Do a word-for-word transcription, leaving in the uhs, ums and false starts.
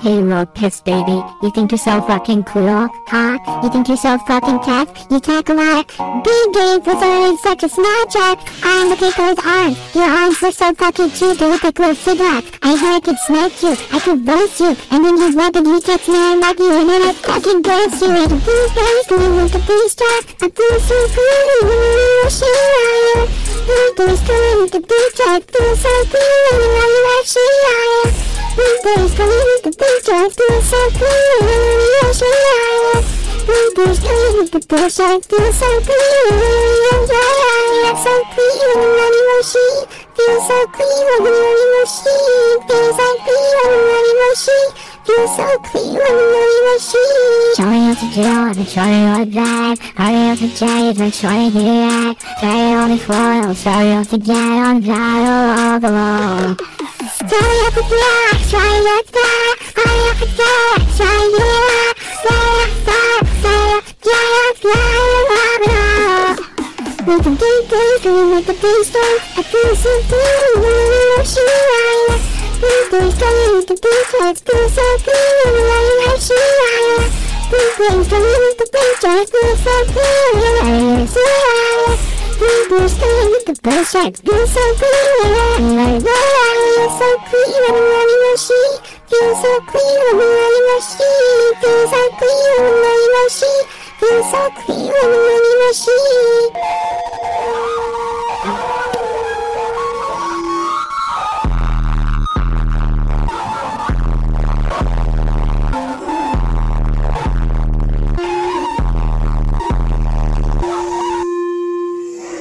Hey look, piss baby, you think you're so fucking cool, huh? You think you're so fucking tough? You talk a lot. Big game for throwing such a Snapchat. I'm looking for his arms. Your arms look so fucking cute, they look like little cigarettes. I heard I could smack you, I could roast you, and then his weapon, he gets me, I love you, and then I fucking blast you. And a blue face, going with a blue strap, a blue suit, blue, blue, blue, blue, blue, blue, with the blue strap, blue, so blue, and I love you. Blueberries coming with the blue stripes, blue so blue, yeah, she yeah. Blueberries coming with the blue stripes, blue so blue, yeah, yeah. So clean when the money machine, feels so clean when the money machine, feels so clean when the money machine, feels so clean when the money machine. Show me how to do it, and show me how to drive, show me how to drive, and show me how to act, show me how to foil, show me how to get on all the road. Sorry I could fly, sorry I could fly, sorry I could fly, sorry I could fly, sorry I could fly, with the big days, with the big storm, I feel so blue, when she ride. Big days coming with the big stripes, feel so blue, when she ride. Big days coming with the big stripes, feel so blue, when she ride. Big days coming with the big stripes, feel so blue, when she ride. So clean when the money machine, feel so clean when the money machine, feel so clean when the money machine, feel so clean when the money machine.